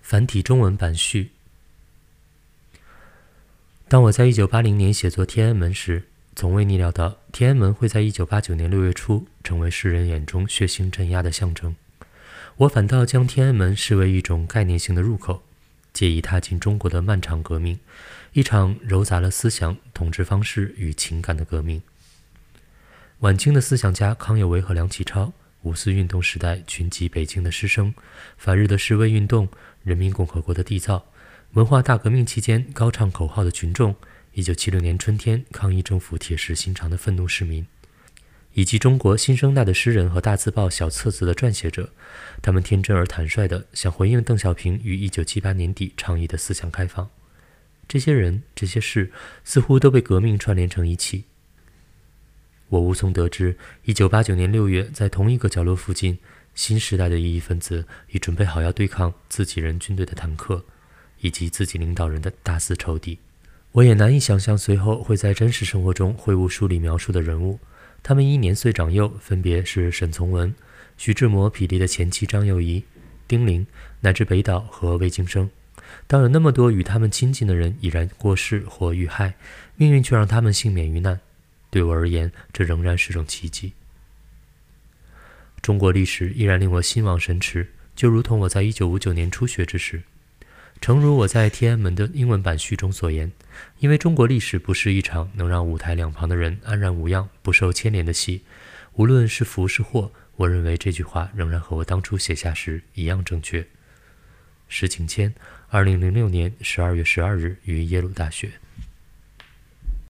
繁体中文版序。当我在1980年写作天安门时，从未逆料到天安门会在1989年6月初成为世人眼中血腥镇压的象征。我反倒将天安门视为一种概念性的入口，借以踏进中国的漫长革命，一场糅杂了思想、统治方式与情感的革命。晚清的思想家康有为和梁启超，五四运动时代群集北京的师生，反日的示威运动，人民共和国的缔造，文化大革命期间高唱口号的群众，1976年春天抗议政府铁石心肠的愤怒市民，以及中国新生代的诗人和大字报小册子的撰写者，他们天真而坦率地想回应邓小平于1978年底倡议的思想开放。这些人，这些事，似乎都被革命串联成一气。我无从得知，1989年6月，在同一个角落附近，新时代的异议分子已准备好要对抗自己人军队的坦克，以及自己领导人的大肆仇敌。我也难以想象随后会在真实生活中会晤书里描述的人物，他们因年岁长幼，分别是沈从文、徐志摩匹敌的前妻张幼仪、丁玲，乃至北岛和魏京生。当有那么多与他们亲近的人已然过世或遇害，命运却让他们幸免于难，对我而言，这仍然是种奇迹。中国历史依然令我心往神驰，就如同我在1959年初学之时。诚如我在天安门的英文版序中所言，因为中国历史不是一场能让舞台两旁的人安然无恙、不受牵连的戏，无论是福是祸，我认为这句话仍然和我当初写下时一样正确。石景谦，2006年12月12日于耶鲁大学。